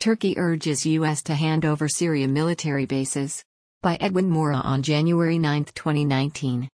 Turkey urges U.S. to hand over Syria military bases. By Edwin Mora on January 9, 2019.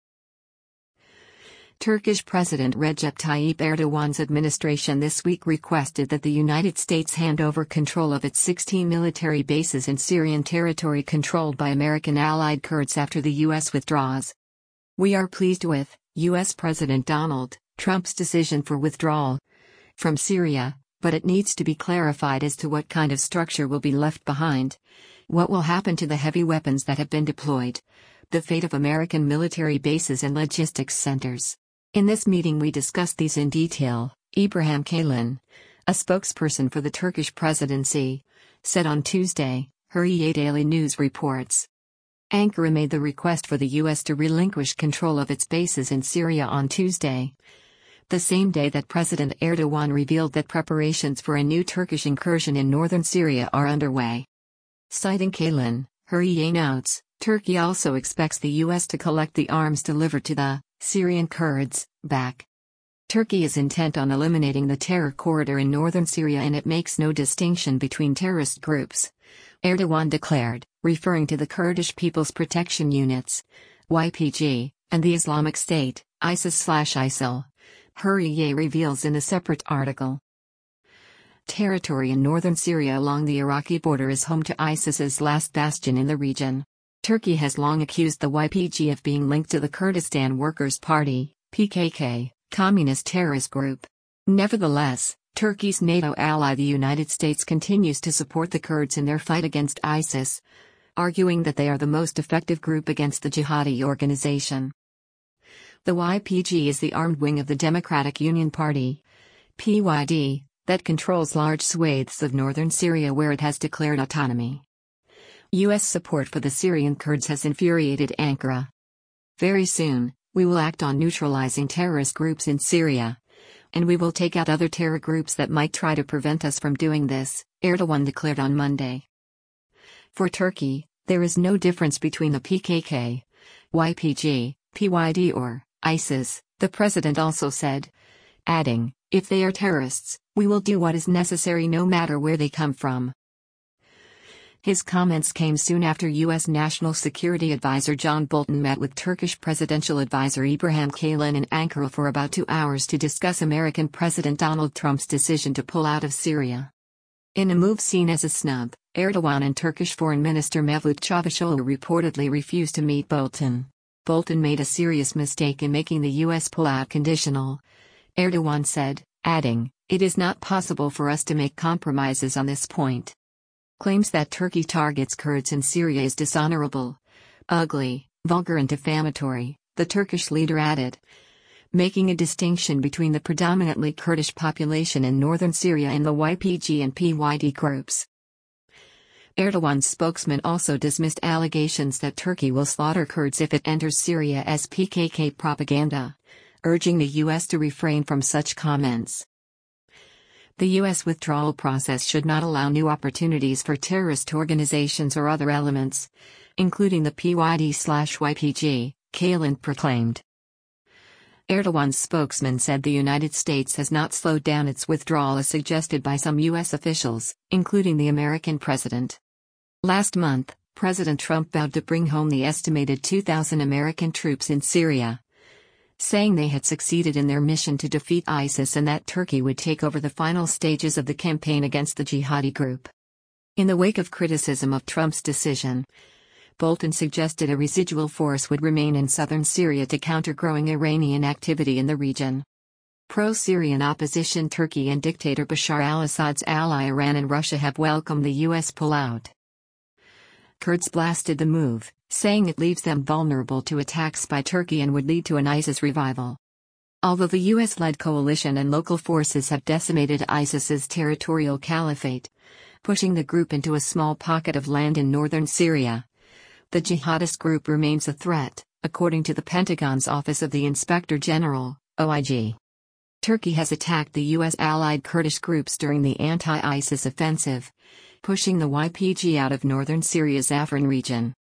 Turkish President Recep Tayyip Erdogan's administration this week requested that the United States hand over control of its 16 military bases in Syrian territory controlled by American allied Kurds after the U.S. withdraws. "We are pleased with U.S. President Donald Trump's decision for withdrawal from Syria, but it needs to be clarified as to what kind of structure will be left behind, what will happen to the heavy weapons that have been deployed, the fate of American military bases and logistics centers. In this meeting we discussed these in detail," Ibrahim Kalin, a spokesperson for the Turkish presidency, said on Tuesday, Hürriyet Daily News reports. Ankara made the request for the U.S. to relinquish control of its bases in Syria on Tuesday, the same day that President Erdogan revealed that preparations for a new Turkish incursion in northern Syria are underway. Citing Kalin, Hürriyet notes, Turkey also expects the U.S. to collect the arms delivered to the Syrian Kurds back. Turkey is intent on eliminating the terror corridor in northern Syria and it makes no distinction between terrorist groups, Erdogan declared, referring to the Kurdish People's Protection Units, YPG, and the Islamic State, ISIS/ISIL. Hürriyet reveals in a separate article. Territory in northern Syria along the Iraqi border is home to ISIS's last bastion in the region. Turkey has long accused the YPG of being linked to the Kurdistan Workers' Party, PKK, communist terrorist group. Nevertheless, Turkey's NATO ally the United States continues to support the Kurds in their fight against ISIS, arguing that they are the most effective group against the jihadi organization. The YPG is the armed wing of the Democratic Union Party, PYD, that controls large swathes of northern Syria where it has declared autonomy. U.S. support for the Syrian Kurds has infuriated Ankara. "Very soon, we will act on neutralizing terrorist groups in Syria. And we will take out other terror groups that might try to prevent us from doing this," Erdogan declared on Monday. For Turkey, there is no difference between the PKK, YPG, PYD or ISIS, the president also said, adding, "If they are terrorists, we will do what is necessary no matter where they come from." His comments came soon after U.S. National Security Advisor John Bolton met with Turkish Presidential Advisor Ibrahim Kalin in Ankara for about 2 hours to discuss American President Donald Trump's decision to pull out of Syria. In a move seen as a snub, Erdogan and Turkish Foreign Minister Mevlut Çavuşoğlu reportedly refused to meet Bolton. Bolton made a serious mistake in making the U.S. pullout conditional, Erdogan said, adding, "It is not possible for us to make compromises on this point." Claims that Turkey targets Kurds in Syria is dishonorable, ugly, vulgar and defamatory, the Turkish leader added, making a distinction between the predominantly Kurdish population in northern Syria and the YPG and PYD groups. Erdogan's spokesman also dismissed allegations that Turkey will slaughter Kurds if it enters Syria as PKK propaganda, urging the U.S. to refrain from such comments. The U.S. withdrawal process should not allow new opportunities for terrorist organizations or other elements, including the PYD/YPG, Kalin proclaimed. Erdogan's spokesman said the United States has not slowed down its withdrawal as suggested by some U.S. officials, including the American president. Last month, President Trump vowed to bring home the estimated 2,000 American troops in Syria, saying they had succeeded in their mission to defeat ISIS and that Turkey would take over the final stages of the campaign against the jihadi group. In the wake of criticism of Trump's decision, Bolton suggested a residual force would remain in southern Syria to counter growing Iranian activity in the region. Pro-Syrian opposition Turkey and dictator Bashar al-Assad's ally Iran and Russia have welcomed the U.S. pullout. Kurds blasted the move, saying it leaves them vulnerable to attacks by Turkey and would lead to an ISIS revival. Although the U.S.-led coalition and local forces have decimated ISIS's territorial caliphate, pushing the group into a small pocket of land in northern Syria, the jihadist group remains a threat, according to the Pentagon's Office of the Inspector General, OIG. Turkey has attacked the U.S.-allied Kurdish groups during the anti-ISIS offensive, pushing the YPG out of northern Syria's Afrin region.